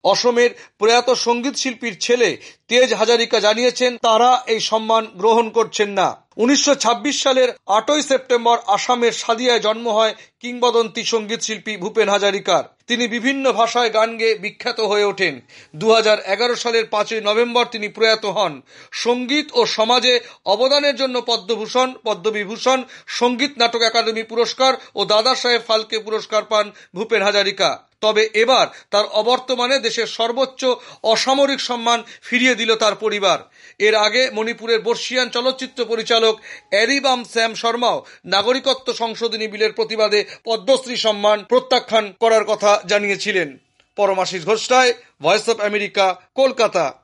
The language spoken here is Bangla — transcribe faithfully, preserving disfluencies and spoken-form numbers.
অসমের প্রয়াত সঙ্গীত শিল্পীর ছেলে তেজ হাজারিকা জানিয়েছেন তারা এই সম্মান গ্রহণ করছেন না। উনিশশো ছাব্বিশ সালের আটই সেপ্টেম্বর আসামের সাদিয়ায় জন্ম হয় কিংবদন্তি সঙ্গীত শিল্পী ভূপেন হাজারিকার। তিনি বিভিন্ন ভাষায় গান গেয়ে বিখ্যাত হয়ে ওঠেন। দু হাজার এগারো সালের পাঁচই নভেম্বর তিনি প্রয়াত হন। সঙ্গীত ও সমাজে অবদানের জন্য পদ্মভূষণ, পদ্মবিভূষণ, সঙ্গীত নাটক একাডেমি পুরস্কার ও দাদা সাহেব ফালকে পুরস্কার পান ভূপেন হাজারিকা। তবে এবার তার অবর্তমানে দেশের সর্বোচ্চ অসামরিক সম্মান ফিরিয়ে দিল তার পরিবার। এর আগে মণিপুরের বর্ষিয়ান চলচ্চিত্র পরিচালক অ্যারিবাম শ্যাম শর্মাও নাগরিকত্ব সংশোধনী বিলের প্রতিবাদে পদ্মশ্রী সম্মান প্রত্যাখ্যান করার কথা জানিয়েছিলেন। Paramashis Ghosh Roy, voice of America, Kolkata.